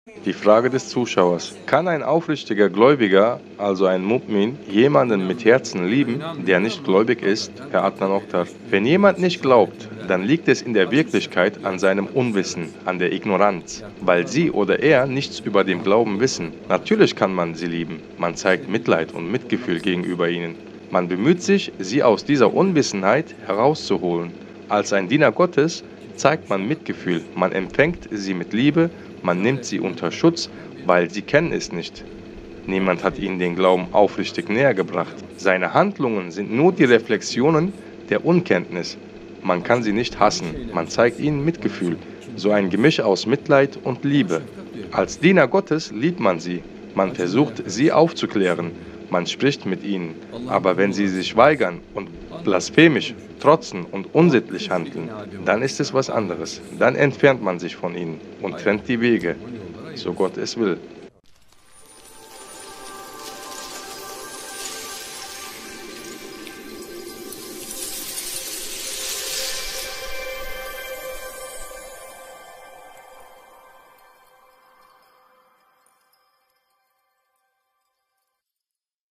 Die Frage des Zuschauers: Kann ein aufrichtiger Gläubiger, also ein Mu'min, jemanden mit Herzen lieben, der nicht gläubig ist? Herr Adnan Oktar: Wenn jemand nicht glaubt, dann liegt es in der Wirklichkeit an seinem Unwissen, an der Ignoranz, weil sie oder er nichts über den Glauben wissen. Natürlich kann man sie lieben. Man zeigt Mitleid und Mitgefühl gegenüber ihnen. Man bemüht sich, sie aus dieser Unwissenheit herauszuholen. Als ein Diener Gottes zeigt man Mitgefühl, man empfängt sie mit Liebe, man nimmt sie unter Schutz, weil sie kennen es nicht. Niemand hat ihnen den Glauben aufrichtig näher gebracht. Seine Handlungen sind nur die Reflexionen der Unkenntnis. Man kann sie nicht hassen, man zeigt ihnen Mitgefühl, so ein Gemisch aus Mitleid und Liebe. Als Diener Gottes liebt man sie, man versucht sie aufzuklären, man spricht mit ihnen, aber wenn sie sich weigern und blasphemisch, trotzen und unsittlich handeln, dann ist es was anderes. Dann entfernt man sich von ihnen und trennt die Wege, so Gott es will.